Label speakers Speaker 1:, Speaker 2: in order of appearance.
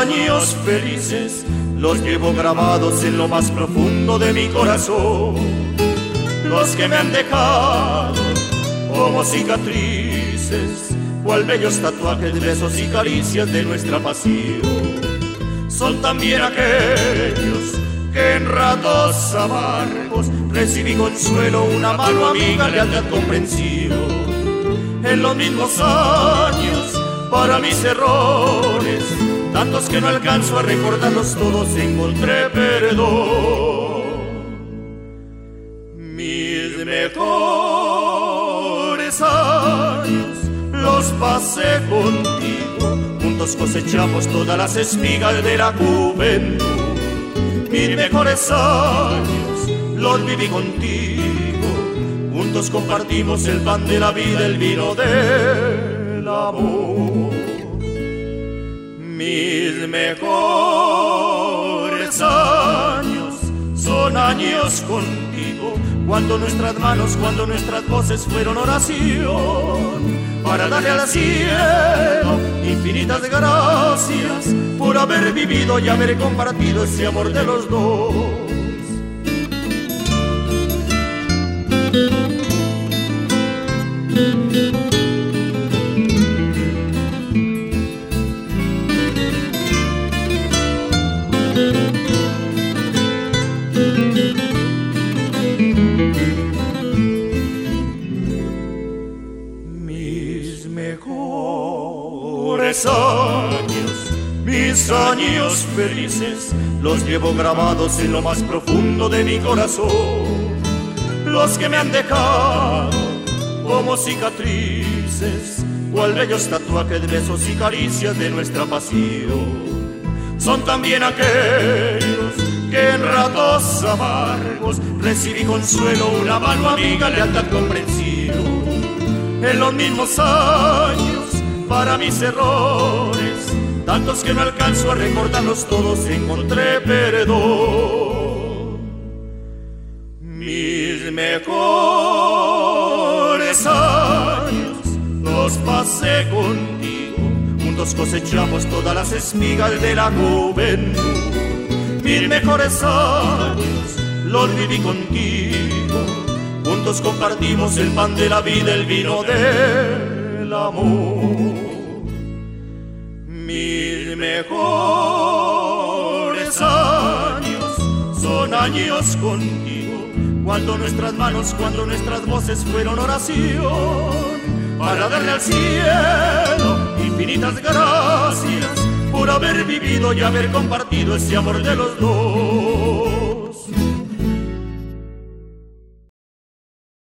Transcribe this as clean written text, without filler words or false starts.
Speaker 1: años felices los llevo grabados en lo más profundo de mi corazón, los que me han dejado como cicatrices, cual bellos tatuajes, besos y caricias de nuestra pasión. Son también aquellos que en ratos amargos recibí consuelo, una mano amiga, lealtad comprensiva. En los mismos años, para mis errores, tantos que no alcanzo a recordarlos todos, encontré perdón. Mis mejores años los pasé contigo, juntos cosechamos todas las espigas de la juventud. Mis mejores años los viví contigo, juntos compartimos el pan de la vida, el vino del amor. Mis mejores años son años contigo, cuando nuestras manos, cuando nuestras voces fueron oración, para darle al cielo infinitas gracias por haber vivido y haber compartido ese amor de los dos. Mis años felices los llevo grabados en lo más profundo de mi corazón, los que me han dejado como cicatrices, cual bellos tatuajes, besos y caricias de nuestra pasión. Son también aquellos que en ratos amargos recibí consuelo, una mano amiga, lealtad comprensiva. En los mismos años, para mis errores, tantos que no alcanzo a recordarlos todos, encontré perdón. Mis mejores años los pasé contigo, juntos cosechamos todas las espigas de la juventud. Mis mejores años los viví contigo, juntos compartimos el pan de la vida, el vino del amor. Mis mejores años son años contigo, cuando nuestras manos, cuando nuestras voces fueron oración, para darle al cielo infinitas gracias por haber vivido y haber compartido ese amor de los dos.